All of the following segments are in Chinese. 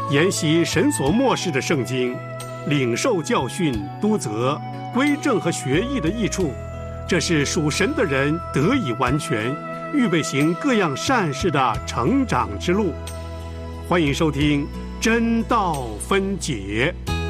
研习神所默示的圣经，领受教训、督责、归正和学义的益处，这是属神的人得以完全，预备行各样善事的成长之路。欢迎收听真道分解。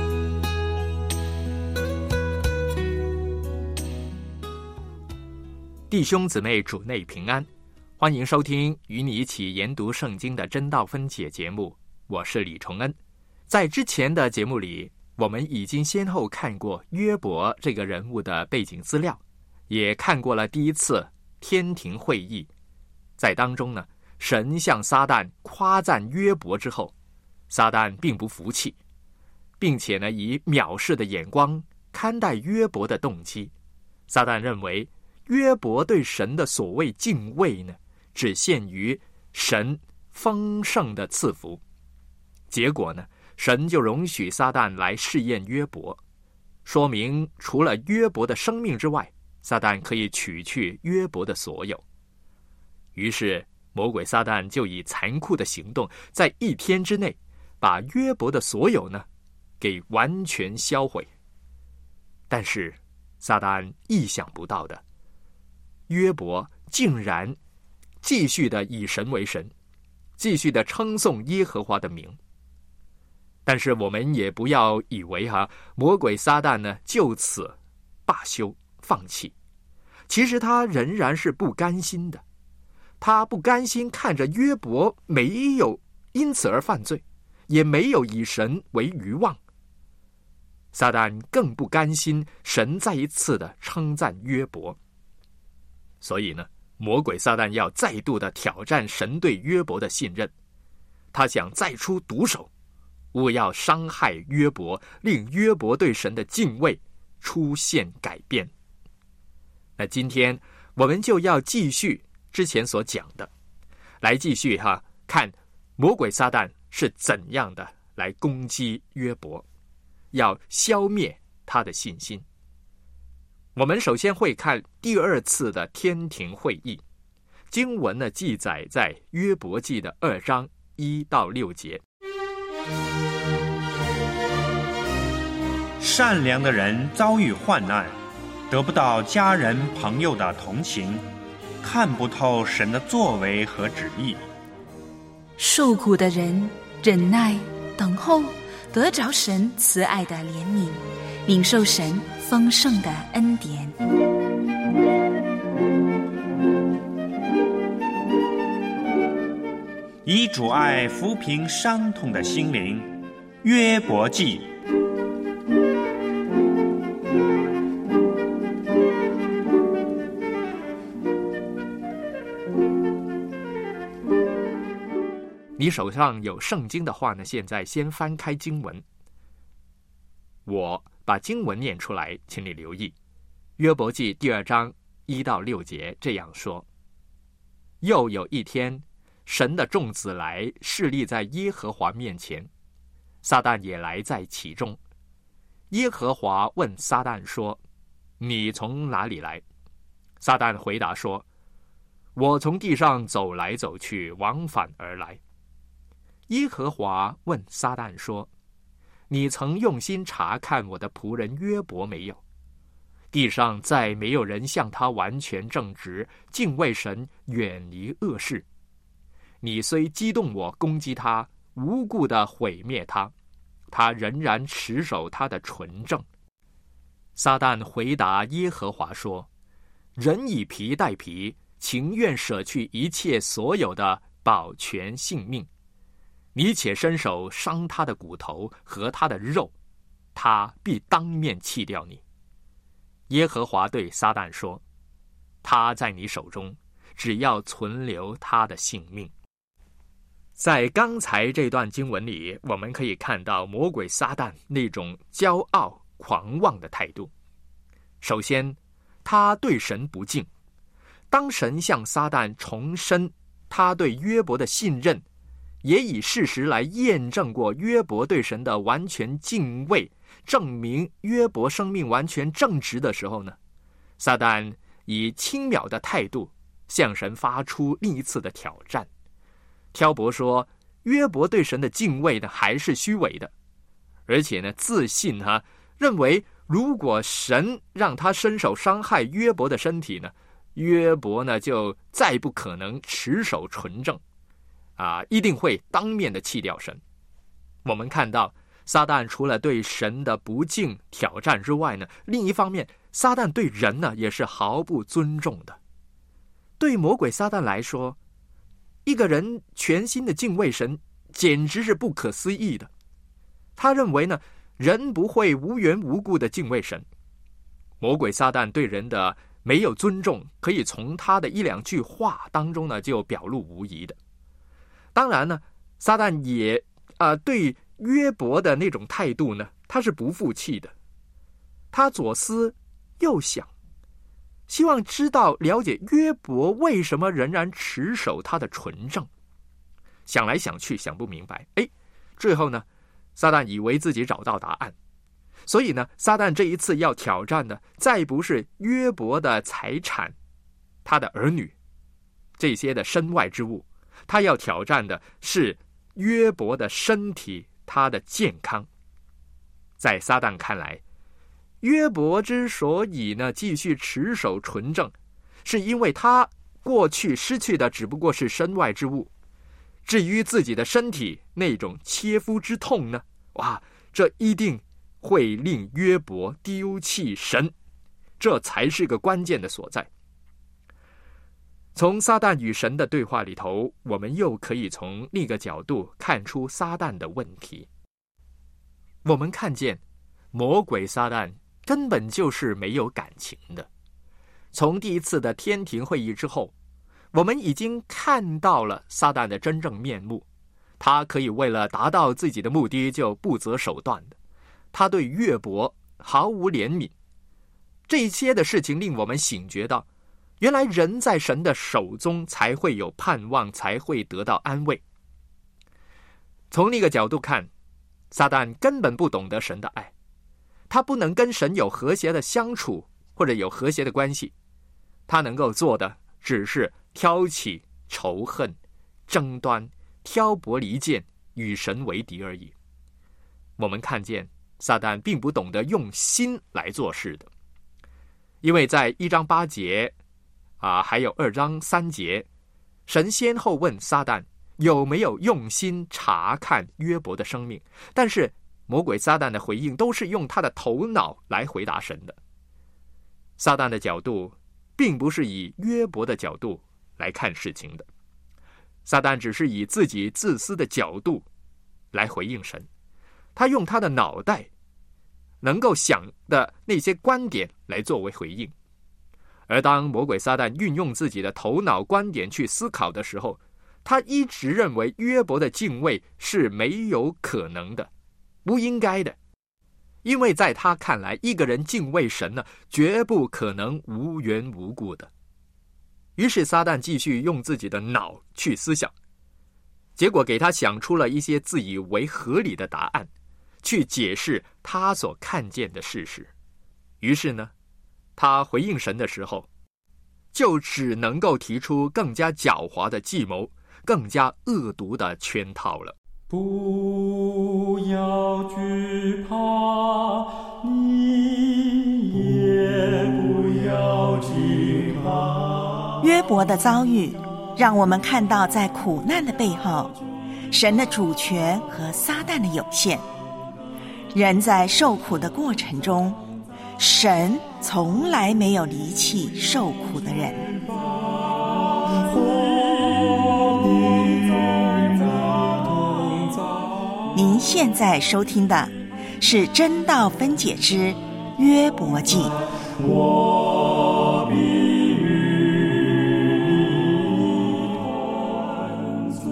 弟兄姊妹主内平安，欢迎收听与你一起研读圣经的真道分解节目，我是李崇恩。在之前的节目里，我们已经先后看过约伯这个人物的背景资料，也看过了第一次天庭会议。在当中呢，神向撒旦夸赞约伯之后，撒旦并不服气，并且呢以藐视的眼光看待约伯的动机。撒旦认为约伯对神的所谓敬畏呢，只限于神丰盛的赐福。结果呢，神就容许撒旦来试验约伯，说明除了约伯的生命之外，撒旦可以取去约伯的所有。于是魔鬼撒旦就以残酷的行动，在1天之内把约伯的所有呢给完全销毁。但是撒旦意想不到的，约伯竟然继续的以神为神，继续的称颂耶和华的名。但是我们也不要以为魔鬼撒旦呢就此罢休放弃，其实他仍然是不甘心的。他不甘心看着约伯没有因此而犯罪，也没有以神为愚妄。撒旦更不甘心神再一次的称赞约伯。所以呢，魔鬼撒旦要再度的挑战神对约伯的信任，他想再出毒手，务要伤害约伯，令约伯对神的敬畏出现改变。那今天我们就要继续之前所讲的，来继续看魔鬼撒旦是怎样的来攻击约伯，要消灭他的信心。我们首先会看第2次的天庭会议，经文呢记载在约伯记的2章1到6节。 善良的人遭遇患难，得不到家人朋友的同情，看不透神的作为和旨意。 受苦的人忍耐等候，得着神慈爱的怜悯，领受神丰盛的恩典。 以主爱抚平伤痛的心灵，约伯记。 你手上有圣经的话呢，现在先翻开经文，我把经文念出来，请你留意。约伯记第2章1到6节这样说：又有一天，神的众子来侍立在耶和华面前，撒旦也来在其中。耶和华问撒旦说：你从哪里来？撒旦回答说：我从地上走来走去，往返而来。耶和华问撒旦说：你曾用心查看我的仆人约伯没有？地上再没有人像他完全正直，敬畏神，远离恶事。你虽激动我攻击他，无故的毁灭他，他仍然持守他的纯正。撒旦回答耶和华说：人以皮代皮，情愿舍去一切所有的，保全性命。你且伸手伤他的骨头和他的肉，他必当面弃掉你。耶和华对撒旦说：他在你手中，只要存留他的性命。在刚才这段经文里，我们可以看到魔鬼撒旦那种骄傲狂妄的态度。首先，他对神不敬。当神向撒旦重申他对约伯的信任，也以事实来验证过约伯对神的完全敬畏，证明约伯生命完全正直的时候呢，撒旦以轻蔑的态度向神发出另一次的挑战，挑拨说约伯对神的敬畏呢还是虚伪的，而且呢自信认为如果神让他伸手伤害约伯的身体呢，约伯呢就再不可能持守纯正一定会当面的弃掉神。我们看到撒旦除了对神的不敬挑战之外呢，另一方面撒旦对人呢也是毫不尊重的。对魔鬼撒旦来说，一个人全心的敬畏神简直是不可思议的。他认为呢，人不会无缘无故的敬畏神。魔鬼撒旦对人的没有尊重，可以从他的一两句话当中呢就表露无遗的。当然呢，撒旦也对约伯的那种态度呢，他是不服气的。他左思右想，希望知道了解约伯为什么仍然持守他的纯正。想来想去想不明白，最后呢，撒旦以为自己找到答案。所以呢，撒旦这一次要挑战的再不是约伯的财产，他的儿女，这些的身外之物，他要挑战的是约伯的身体，他的健康。在撒旦看来，约伯之所以呢继续持守纯正，是因为他过去失去的只不过是身外之物。至于自己的身体那种切肤之痛呢，这一定会令约伯丢弃神，这才是个关键的所在。从撒旦与神的对话里头，我们又可以从另一个角度看出撒旦的问题。我们看见魔鬼撒旦根本就是没有感情的。从第一次的天庭会议之后，我们已经看到了撒旦的真正面目。他可以为了达到自己的目的就不择手段的。他对约伯毫无怜悯。这些的事情令我们醒觉到，原来人在神的手中才会有盼望，才会得到安慰。从另一个角度看，撒旦根本不懂得神的爱，他不能跟神有和谐的相处，或者有和谐的关系。他能够做的只是挑起仇恨、争端、挑拨离间，与神为敌而已。我们看见撒旦并不懂得用心来做事的，因为在1章8节还有2章3节，神先后问撒旦有没有用心查看约伯的生命，但是魔鬼撒旦的回应都是用他的头脑来回答神的。撒旦的角度并不是以约伯的角度来看事情的，撒旦只是以自己自私的角度来回应神，他用他的脑袋能够想的那些观点来作为回应。而当魔鬼撒旦运用自己的头脑观点去思考的时候，他一直认为约伯的敬畏是没有可能的，不应该的。因为在他看来，一个人敬畏神呢，绝不可能无缘无故的。于是撒旦继续用自己的脑去思想，结果给他想出了一些自以为合理的答案，去解释他所看见的事实。于是呢，他回应神的时候，就只能够提出更加狡猾的计谋，更加恶毒的圈套了。 不要惧怕，你也不要惧怕。 约伯的遭遇让我们看到，在苦难的背后，神的主权和撒旦的有限。人在受苦的过程中，神从来没有离弃受苦的人。您现在收听的是真道分解之约伯记。 我必与你同住。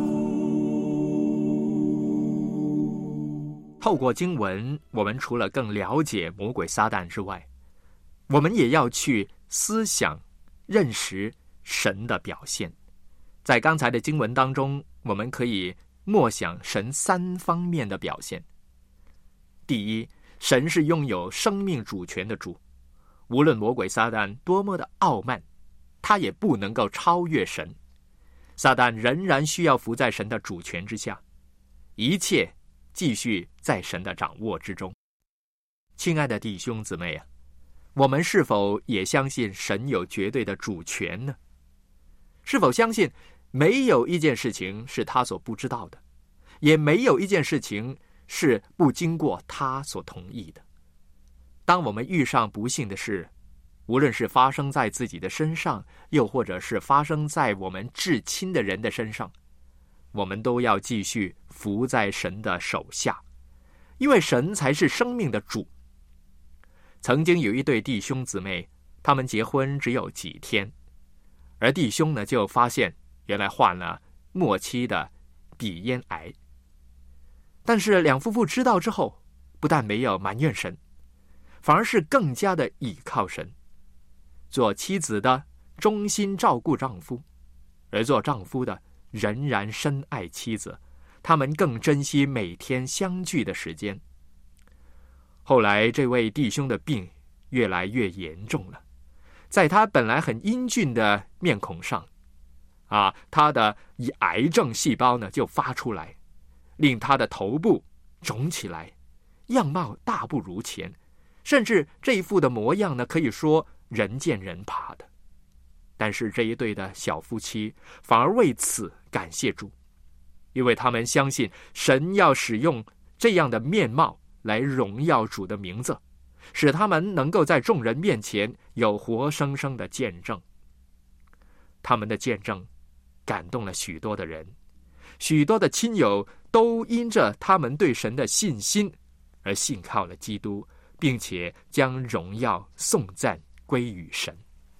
透过经文，我们除了更了解魔鬼撒旦之外，我们也要去思想认识神的表现。在刚才的经文当中，我们可以默想神3方面的表现。第一，神是拥有生命主权的主，无论魔鬼撒旦多么的傲慢，他也不能够超越神。撒旦仍然需要服在神的主权之下， 一切继续在神的掌握之中。亲爱的弟兄姊妹啊，我们是否也相信神有绝对的主权呢？是否相信没有一件事情是他所不知道的，也没有一件事情是不经过他所同意的？当我们遇上不幸的事，无论是发生在自己的身上，又或者是发生在我们至亲的人的身上，我们都要继续服在神的手下，因为神才是生命的主。曾经有一对弟兄姊妹，他们结婚只有几天，而弟兄呢就发现原来患了末期的鼻咽癌。但是两夫妇知道之后，不但没有埋怨神，反而是更加的倚靠神。做妻子的忠心照顾丈夫，而做丈夫的仍然深爱妻子，他们更珍惜每天相聚的时间。后来这位弟兄的病越来越严重了，在他本来很英俊的面孔上他的癌症细胞呢就发出来，令他的头部肿起来，样貌大不如前，甚至这一副的模样呢可以说人见人怕的。但是这一对的小夫妻反而为此感谢主，因为他们相信神要使用这样的面貌来荣耀主的名字，使他们能够在众人面前有活生生的见证。他们的见证感动了许多的人，许多的亲友都因着他们对神的信心而信靠了基督，并且将荣耀颂赞归于神。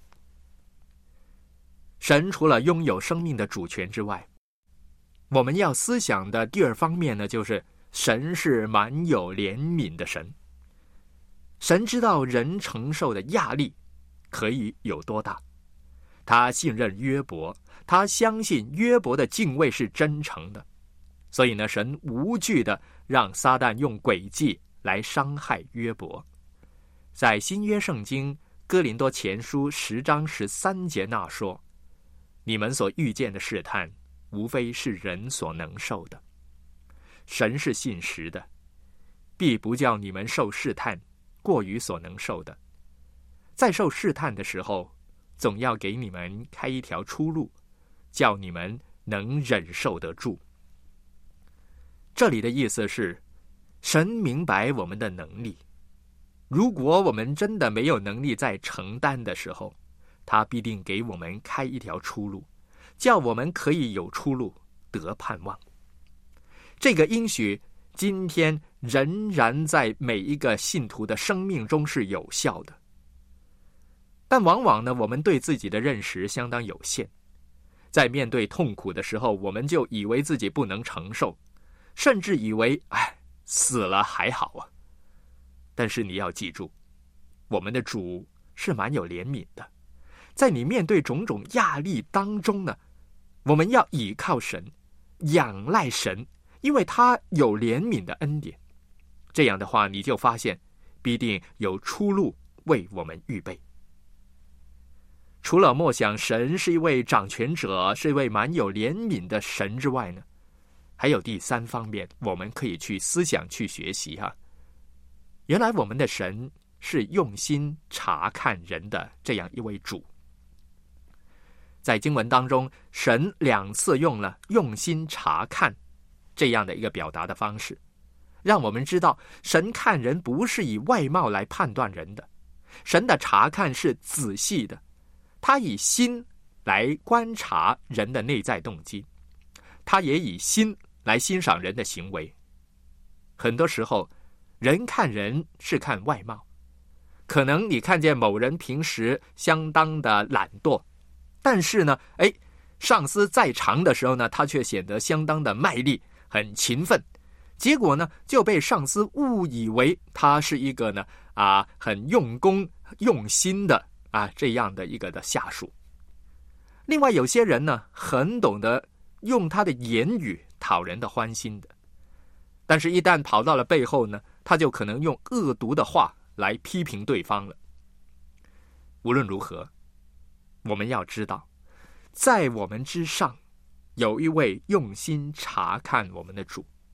神除了拥有生命的主权之外，我们要思想的第二方面呢，就是神是满有怜悯的神。神知道人承受的压力可以有多大，他信任约伯，他相信约伯的敬畏是真诚的，所以呢，神无惧的让撒旦用诡计来伤害约伯。在新约圣经哥林多前书10章13节那说，你们所遇见的试探无非是人所能受的，神是信实的，必不叫你们受试探过于所能受的，在受试探的时候，总要给你们开一条出路，叫你们能忍受得住。这里的意思是，神明白我们的能力，如果我们真的没有能力在承担的时候，他必定给我们开一条出路，叫我们可以有出路，得盼望。这个应许今天仍然在每一个信徒的生命中是有效的，但往往呢，我们对自己的认识相当有限，在面对痛苦的时候，我们就以为自己不能承受，甚至以为死了还好啊。但是你要记住，我们的主是蛮有怜悯的，在你面对种种压力当中呢，我们要倚靠神，仰赖神，因为他有怜悯的恩典。这样的话，你就发现必定有出路为我们预备。除了默想神是一位掌权者，是一位蛮有怜悯的神之外呢，还有第三方面我们可以去思想去学习原来我们的神是用心察看人的这样一位主。在经文当中，神2次用了用心察看这样的一个表达的方式，让我们知道神看人不是以外貌来判断人的，神的察看是仔细的，他以心来观察人的内在动机，他也以心来欣赏人的行为。很多时候人看人是看外貌，可能你看见某人平时相当的懒惰，但是呢上司在场的时候呢，他却显得相当的卖力，很勤奋，结果呢就被上司误以为他是一个呢很用功用心的这样的一个的下属。另外有些人呢很懂得用他的言语讨人的欢心的，但是一旦跑到了背后呢，他就可能用恶毒的话来批评对方了。无论如何，我们要知道，在我们之上有一位用心察看我们的主，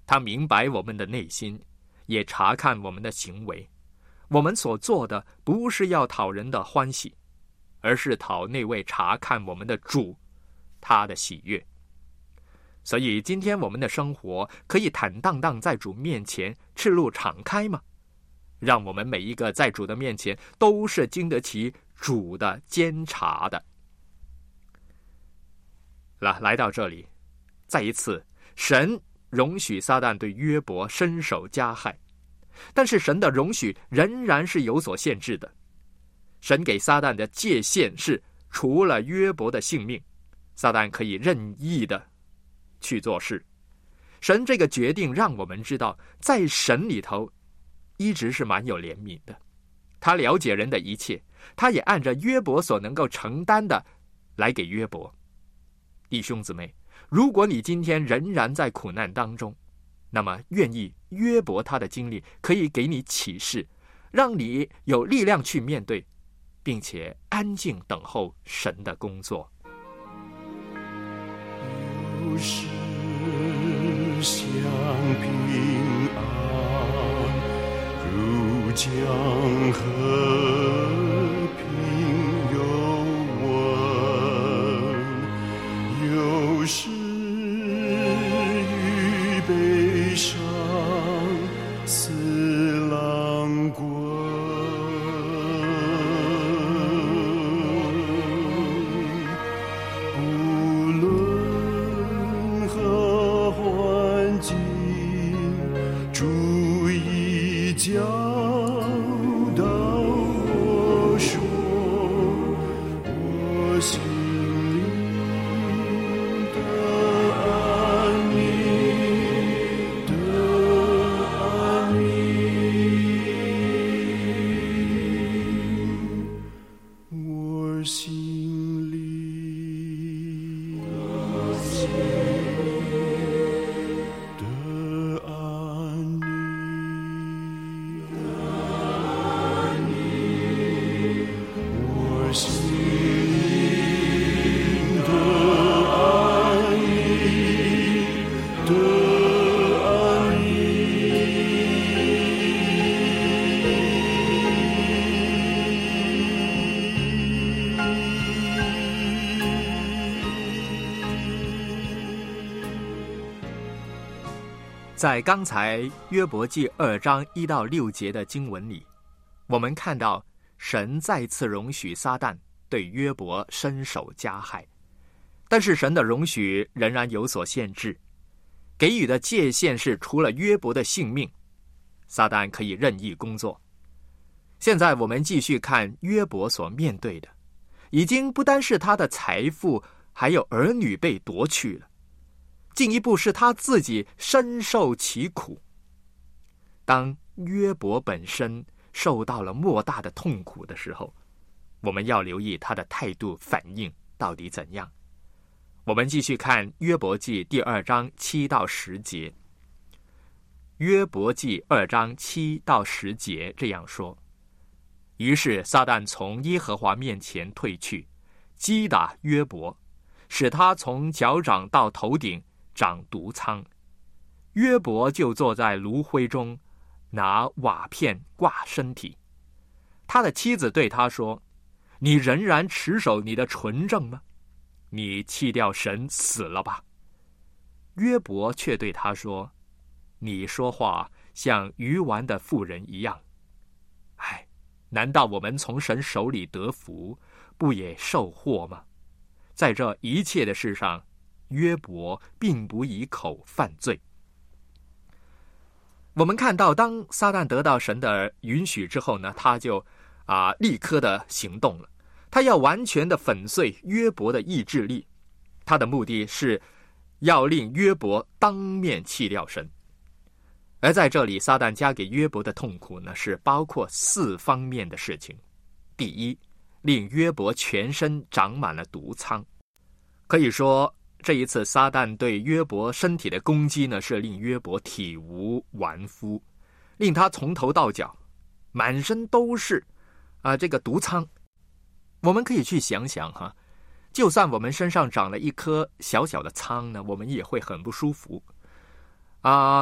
他明白我们的内心，也查看我们的行为。我们所做的不是要讨人的欢喜，而是讨那位查看我们的主他的喜悦。所以今天我们的生活可以坦荡荡在主面前赤露敞开吗？让我们每一个在主的面前都是经得起主的监察的。来到这里，再一次，神容许撒旦对约伯伸手加害，但是神的容许仍然是有所限制的。神给撒旦的界限是，除了约伯的性命，撒旦可以任意的去做事。神这个决定让我们知道，在神里头一直是蛮有怜悯的，他了解人的一切，他也按着约伯所能够承担的来给约伯。弟兄姊妹，如果你今天仍然在苦难当中，那么愿意约伯他的经历可以给你启示，让你有力量去面对，并且安静等候神的工作。 有时像平安如江河，平有温，有时与悲伤似浪滚，不论何环境，主已教导我说，我心里的安宁，的安宁，我心里的安宁，我心灵的安宁，的安在刚才约伯记2章1到6节的经文里，我们看到神再次容许撒旦对约伯伸手加害，但是神的容许仍然有所限制，给予的界限是，除了约伯的性命，撒旦可以任意工作。现在我们继续看约伯所面对的，已经不单是他的财富还有儿女被夺去了，进一步是他自己深受其苦。当约伯本身受到了莫大的痛苦的时候，我们要留意他的态度反应到底怎样。我们继续看约伯记第2章7到10节。约伯记2章7到10节这样说：于是撒旦从耶和华面前退去，击打约伯，使他从脚掌到头顶长毒疮。约伯就坐在炉灰中，拿瓦片挂身体。他的妻子对他说：你仍然持守你的纯正吗？你弃掉神死了吧？约伯却对他说：你说话像愚顽的妇人一样。难道我们从神手里得福，不也受祸吗？在这一切的事上，约伯并不以口犯罪。我们看到，当撒旦得到神的允许之后呢，他就立刻的行动了。他要完全的粉碎约伯的意志力，他的目的是要令约伯当面弃掉神。而在这里，撒旦加给约伯的痛苦呢，是包括4方面的事情。第一，令约伯全身长满了毒疮。可以说，这一次撒旦对约伯身体的攻击呢，是令约伯体无完肤，令他从头到脚满身都是这个毒疮。我们可以去想想就算我们身上长了一颗小小的疮呢，我们也会很不舒服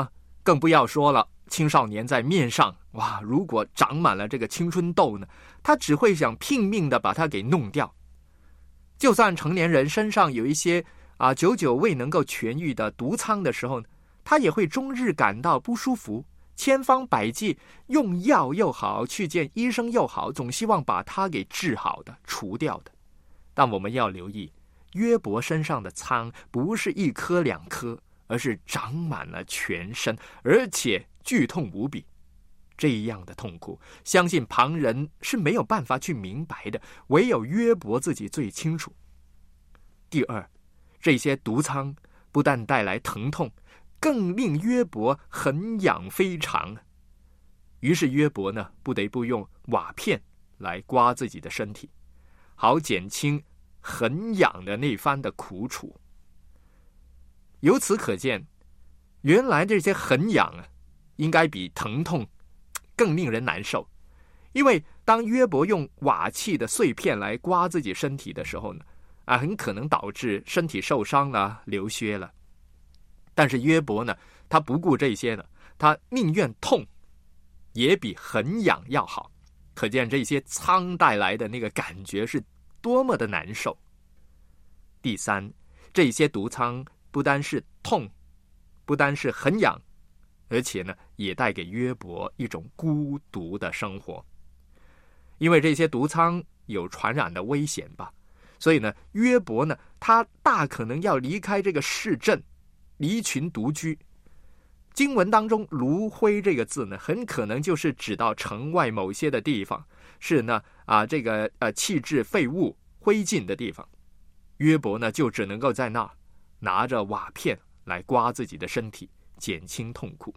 更不要说了，青少年在面上，哇，如果长满了这个青春痘呢，他只会想拼命的把它给弄掉。就算成年人身上有一些久久未能够痊愈的毒疮的时候呢，他也会终日感到不舒服，千方百计用药又好，去见医生又好，总希望把它给治好的，除掉的。但我们要留意，约伯身上的疮不是1颗2颗，而是长满了全身，而且剧痛无比。这样的痛苦，相信旁人是没有办法去明白的，唯有约伯自己最清楚。第二，这些毒疮不但带来疼痛，更令约伯痕痒非常。于是约伯呢，不得不用瓦片来刮自己的身体，好减轻痕痒的那番的苦楚。由此可见，原来这些痕痒应该比疼痛更令人难受。因为当约伯用瓦器的碎片来刮自己身体的时候呢，很可能导致身体受伤了，流血了。但是约伯呢，他不顾这些呢，他宁愿痛也比痕痒要好。可见这些疮带来的那个感觉是多么的难受。第三，这些毒疮不单是痛，不单是痕痒，而且呢，也带给约伯一种孤独的生活。因为这些毒疮有传染的危险吧，所以呢，约伯呢，他大可能要离开这个市镇，离群独居。经文当中炉灰这个字呢，很可能就是指到城外某些的地方，是呢这个弃置废物灰烬的地方。约伯呢，就只能够在那儿拿着瓦片来刮自己的身体，减轻痛苦。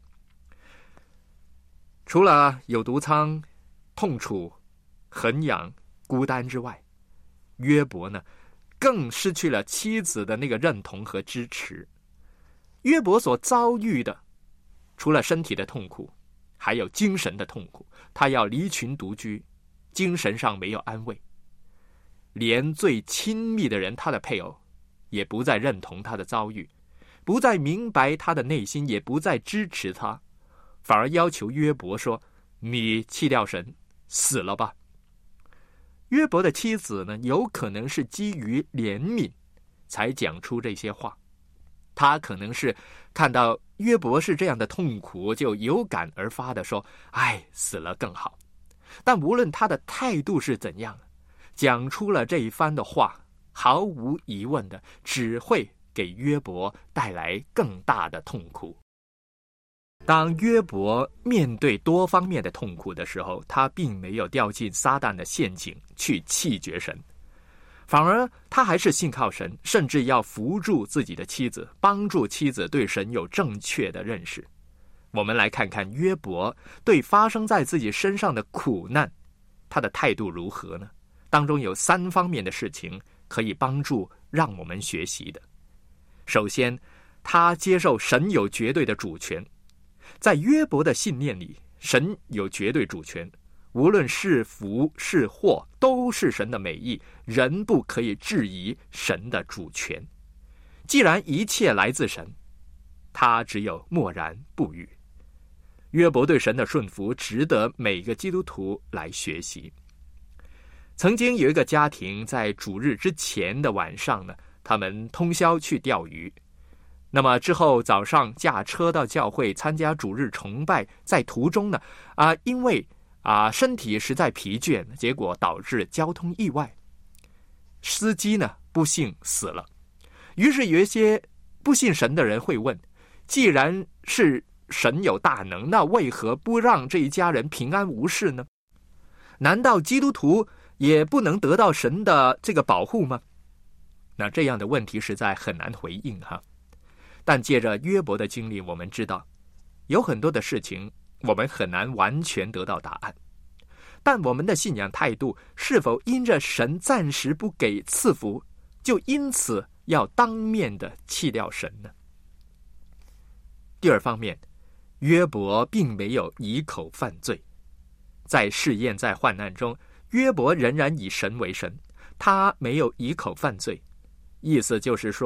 除了有毒疮、痛楚、痕痒、孤单之外，约伯呢，更失去了妻子的那个认同和支持。约伯所遭遇的，除了身体的痛苦，还有精神的痛苦。他要离群独居，精神上没有安慰，连最亲密的人，他的配偶，也不再认同他的遭遇，不再明白他的内心，也不再支持他，反而要求约伯说：“你弃掉神，死了吧。”约伯的妻子呢，有可能是基于怜悯才讲出这些话。他可能是看到约伯是这样的痛苦，就有感而发的说：“哎，死了更好。”但无论他的态度是怎样，讲出了这一番的话，毫无疑问的只会给约伯带来更大的痛苦。当约伯面对多方面的痛苦的时候，他并没有掉进撒旦的陷阱去弃绝神，反而他还是信靠神，甚至要扶助自己的妻子，帮助妻子对神有正确的认识。我们来看看约伯对发生在自己身上的苦难，他的态度如何呢？当中有3方面的事情可以帮助让我们学习的。首先，他接受神有绝对的主权。在约伯的信念里，神有绝对主权，无论是福是祸，都是神的美意，人不可以质疑神的主权。既然一切来自神，他只有默然不语。约伯对神的顺服值得每个基督徒来学习。曾经有一个家庭在主日之前的晚上呢，他们通宵去钓鱼。那么之后早上驾车到教会参加主日崇拜，在途中呢因为身体实在疲倦，结果导致交通意外，司机呢不幸死了。于是有一些不信神的人会问，既然是神有大能，那为何不让这一家人平安无事呢？难道基督徒也不能得到神的这个保护吗？那这样的问题实在很难回应哈。但借着约伯的经历，我们知道有很多的事情我们很难完全得到答案，但我们的信仰态度是否因着神暂时不给赐福，就因此要当面的弃掉神呢？第二方面，约伯并没有以口犯罪。在试验，在患难中，约伯仍然以神为神，他没有以口犯罪。意思就是说，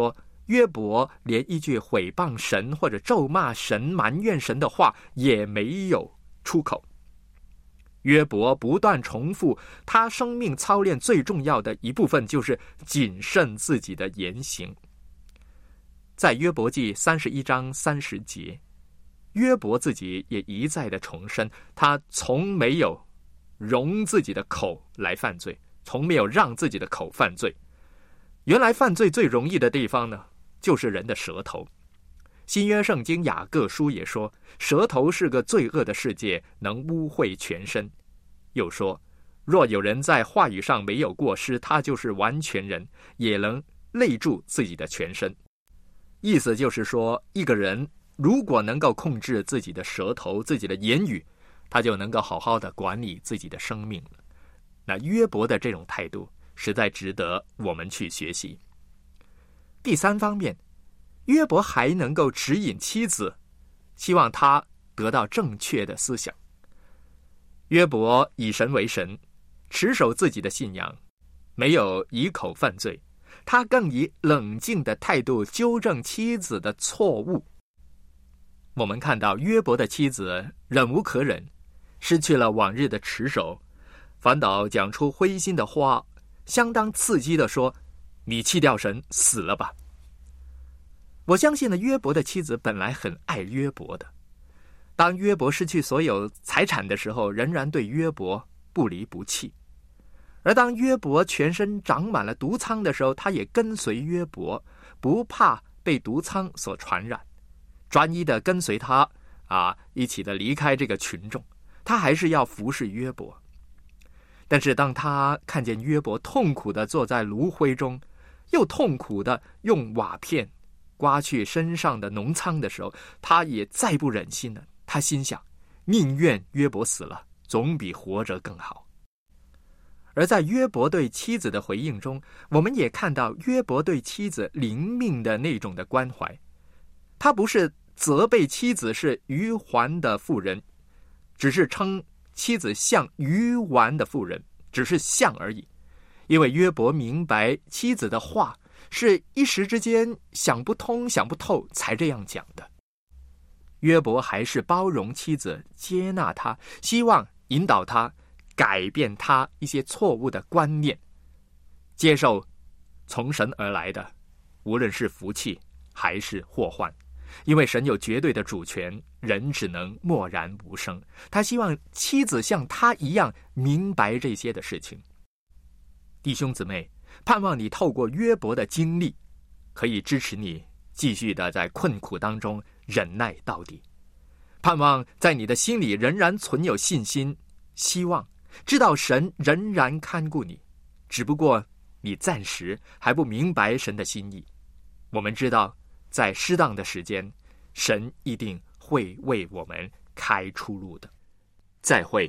约伯连一句毁谤神或者咒骂神、埋怨神的话也没有出口。约伯不断重复他生命操练最重要的一部分，就是谨慎自己的言行。在约伯记31章30节，约伯自己也一再的重申，他从没有容自己的口来犯罪，从没有让自己的口犯罪。原来犯罪最容易的地方呢，就是人的舌头。新约圣经雅各书也说，舌头是个罪恶的世界，能污秽全身。又说，若有人在话语上没有过失，他就是完全人，也能累住自己的全身。意思就是说，一个人如果能够控制自己的舌头、自己的言语，他就能够好好的管理自己的生命了。那约伯的这种态度实在值得我们去学习。第三方面，约伯还能够指引妻子，希望他得到正确的思想。约伯以神为神，持守自己的信仰，没有以口犯罪，他更以冷静的态度纠正妻子的错误。我们看到约伯的妻子忍无可忍，失去了往日的持守，反倒讲出灰心的话，相当刺激地说，你弃掉神，死了吧。我相信呢，约伯的妻子本来很爱约伯的，当约伯失去所有财产的时候，仍然对约伯不离不弃。而当约伯全身长满了毒疮的时候，他也跟随约伯，不怕被毒疮所传染，专一的跟随他一起的离开这个群众，他还是要服侍约伯。但是当他看见约伯痛苦的坐在炉灰中，又痛苦的用瓦片刮去身上的脓疮的时候，他也再不忍心了。他心想，宁愿约伯死了，总比活着更好。而在约伯对妻子的回应中，我们也看到约伯对妻子灵命的那种的关怀。他不是责备妻子是愚顽的妇人，只是称妻子像愚顽的妇人，只是像而已。因为约伯明白妻子的话是一时之间想不通想不透才这样讲的。约伯还是包容妻子，接纳他，希望引导他改变他一些错误的观念，接受从神而来的无论是福气还是祸患。因为神有绝对的主权，人只能默然无声。他希望妻子像他一样明白这些的事情。弟兄姊妹，盼望你透过约伯的经历，可以支持你继续的在困苦当中忍耐到底。盼望在你的心里仍然存有信心，希望知道神仍然看顾你，只不过你暂时还不明白神的心意。我们知道在适当的时间，神一定会为我们开出路的。再会。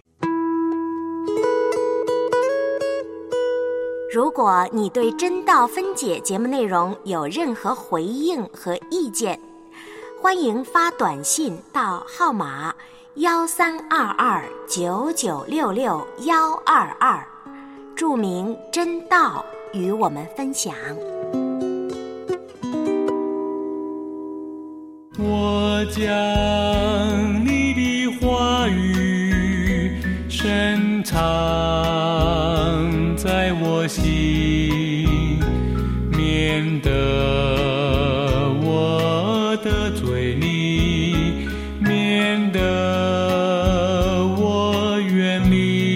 如果你对真道分解节目内容有任何回应和意见，欢迎发短信到号码132299662122，注明真道与我们分享。 我将你的话语深藏在我心，免得我得罪你，免得我远离